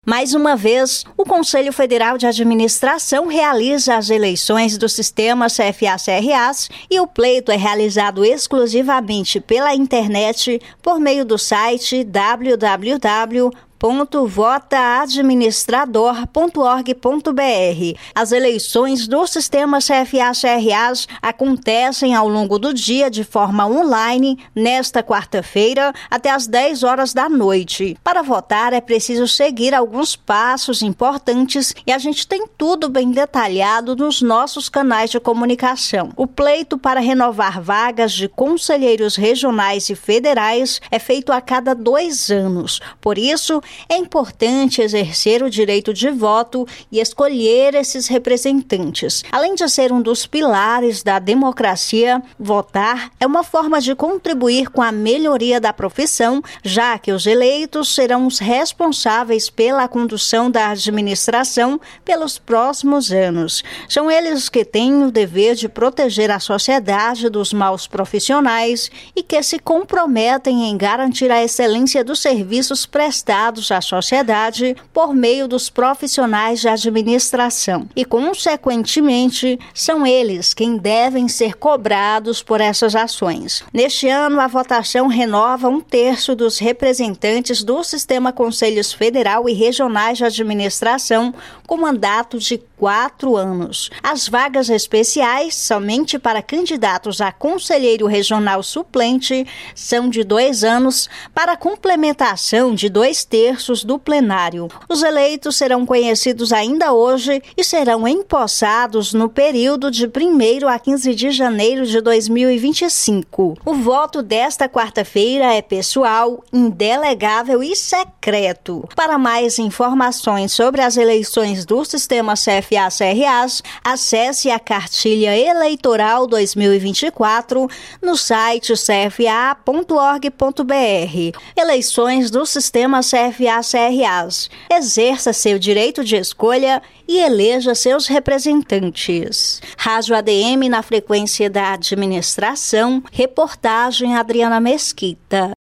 Mais uma vez, o Conselho Federal de Administração realiza as eleições do sistema CFA-CRAs e o pleito é realizado exclusivamente pela internet por meio do site www.votaadministrador.org.br. As eleições do sistema CFA-CRAs acontecem ao longo do dia de forma online, nesta quarta-feira, até às 10 horas da noite. Para votar é preciso seguir alguns passos importantes e a gente tem tudo bem detalhado nos nossos canais de comunicação. O pleito para renovar vagas de conselheiros regionais e federais é feito a cada 2 anos. Por isso, é importante exercer o direito de voto e escolher esses representantes. Além de ser um dos pilares da democracia, votar é uma forma de contribuir com a melhoria da profissão, já que os eleitos serão os responsáveis pela condução da administração pelos próximos anos. São eles que têm o dever de proteger a sociedade dos maus profissionais e que se comprometem em garantir a excelência dos serviços prestados à sociedade por meio dos profissionais de administração. E, consequentemente, são eles quem devem ser cobrados por essas ações. Neste ano, a votação renova 1/3 dos representantes do sistema Conselhos Federal e Regionais de Administração com mandato de 4 anos. As vagas especiais, somente para candidatos a conselheiro regional suplente, são de 2 anos para complementação de 2/3 do plenário. Os eleitos serão conhecidos ainda hoje e serão empossados no período de 1º a 15 de janeiro de 2025. O voto desta quarta-feira é pessoal, indelegável e secreto. Para mais informações sobre as eleições do sistema CFA-CRAs, acesse a cartilha eleitoral 2024 no site cfa.org.br. Eleições do sistema CFA-CRAs. Exerça seu direito de escolha e eleja seus representantes. Rádio ADM na frequência da administração. Reportagem Adriana Mesquita.